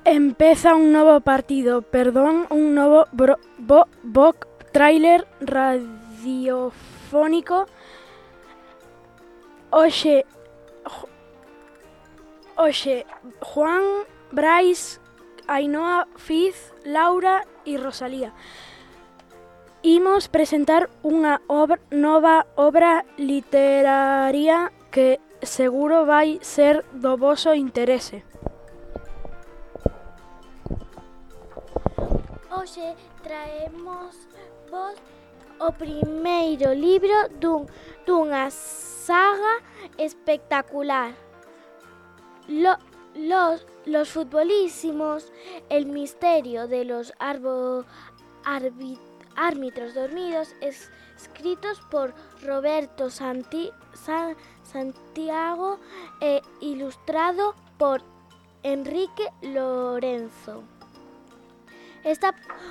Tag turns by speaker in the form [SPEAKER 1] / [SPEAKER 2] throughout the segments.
[SPEAKER 1] Empeza un novo partido, un novo tráiler radiofónico. Hoxe, Juan, Brais, Ainhoa, Fiz, Laura e Rosalía imos presentar unha nova obra literaria que seguro vai ser do voso interese.
[SPEAKER 2] Hoxe traemos vos o primeiro libro dunha saga espectacular. Los futbolísimos, el misterio de los árbitros dormidos, escritos por Roberto Santiago e ilustrado por Enrique Lorenzo. Está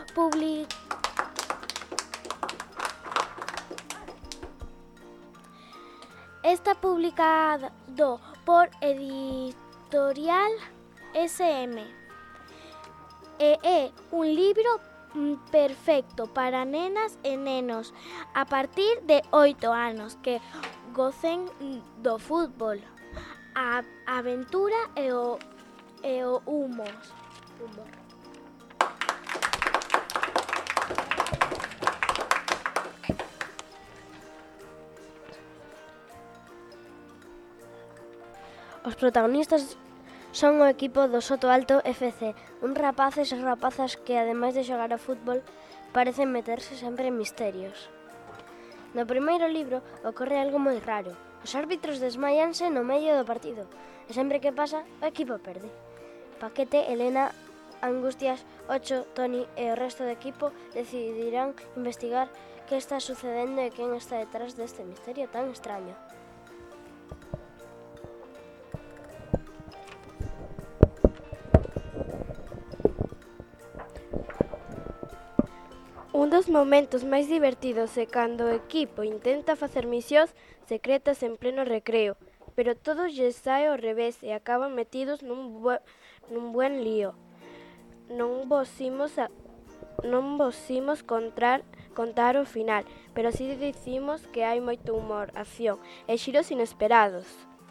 [SPEAKER 2] publicado por Editorial SM e é un libro perfecto para nenas e nenos a partir de 8 anos que gocen do fútbol, a aventura e o humor.
[SPEAKER 3] Os protagonistas son o equipo do Soto Alto FC, uns rapaces e rapazas que, ademais de xogar ao fútbol, parecen meterse sempre en misterios. No primeiro libro ocorre algo moi raro. Os árbitros desmaianse no medio do partido e sempre que pasa, o equipo perde. Paquete, Elena, Angustias, Ocho, Toni e o resto do equipo decidirán investigar que está sucedendo e quen está detrás deste misterio tan extraño.
[SPEAKER 4] Un dos momentos máis divertidos é cando o equipo intenta facer misións secretas en pleno recreo, pero todo lles sae ao revés e acaban metidos nun buen lío. Non vos imos contar o final, pero si dicimos que hai moito humor, acción e xiros inesperados.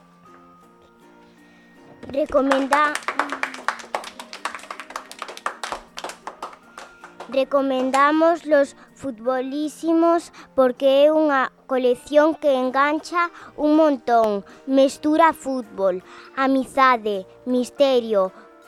[SPEAKER 2] Recomendamos Los Futbolísimos porque é unha colección que engancha un montón. Mestura fútbol, amizade, misterio,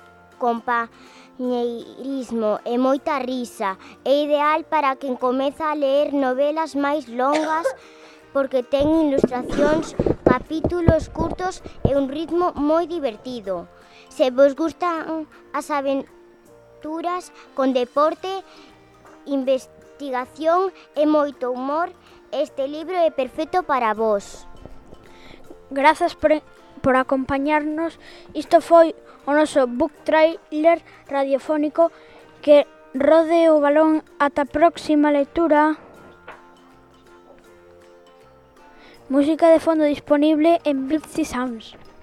[SPEAKER 2] compañeirismo e moita risa. É ideal para quen comeza a ler novelas máis longas porque ten ilustracións, capítulos curtos e un ritmo moi divertido. Se vos gustan as aventuras con deporte, investigación e moito humor, este libro é perfecto para vos.
[SPEAKER 1] Grazas por acompañarnos. Isto foi o noso book trailer radiofónico. Que rode o balón ata a próxima lectura. Música de fondo disponible en Bitsy Sounds.